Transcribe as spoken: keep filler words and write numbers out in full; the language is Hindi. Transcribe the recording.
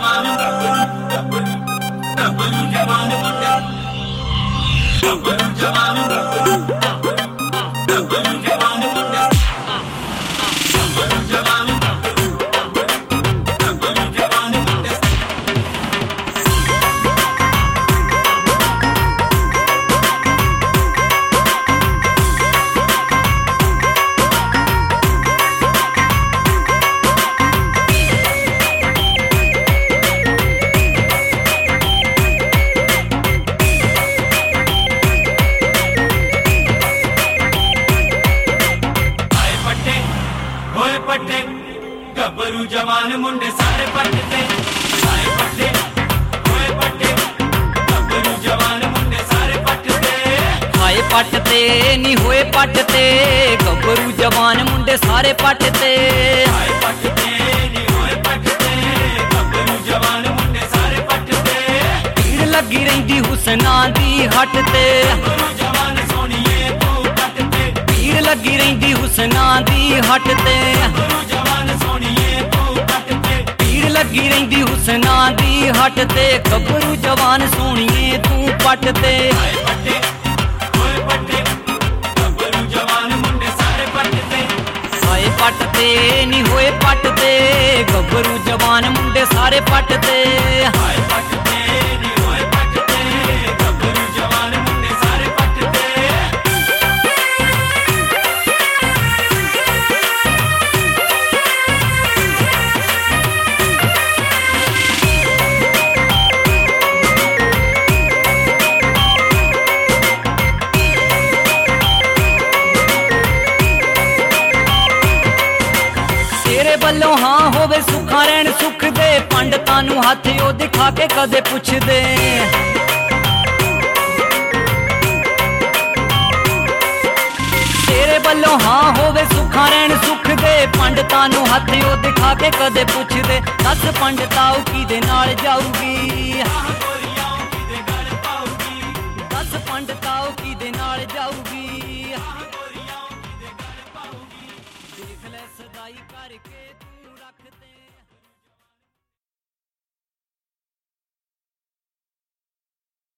जवान गब्बरू गब्बरू जवान मुंडे गब्बरू जवान गब्बरू गब्बरू जवान मुंडे गब्बरू जवान गब्बरू गब्बरू जवान मुंडे पट्टे गब्बरू जवान मुंडे सारे पट्टे आए पट्टे होए पट्टे गब्बरू जवान मुंडे सारे पट्टे आए पट्टे नी होए पट्टे गब्बरू जवान मुंडे सारे पट्टे आए पट्टे नी होए पट्टे गब्बरू जवान मुंडे सारे पट्टे भीड़ लगी रहिंदी हुसना दी हट ते गब्बरू जवान सोनिए तू पट्टे भीड़ लगी रहिंदी हुसना दी हट ते गब्बरू जवान सोनिए तू पट्टे भीड़ लगी रहिंदी हुसना दी हट ते गब्बरू जवान सोनिए तू पट ते आए पट्टे होए पट्टे गब्बरू जवान मुंडे सारे पट्टे आए पट्टे नी होए पट्टे गब्बरू जवान मुंडे सारे पट्टे आए पट्टे नी होए पट्टे गब्बरू जवान मुंडे सारे पट्टे तेरे बल्लों हाँ होवे सुखा रहन सुख दे पंडतां नूं हथ ओ दिखा के कदे पुछ दे तेरे बल्लों हाँ होवे सुखा रहन सुख दे पंडतां नूं हथ ओ दिखा के कदे पुछ दे दस पंडताओ किदे नाल जाऊगी दस पंडताओ किदे नाल जाऊगी देख ले सदाई करके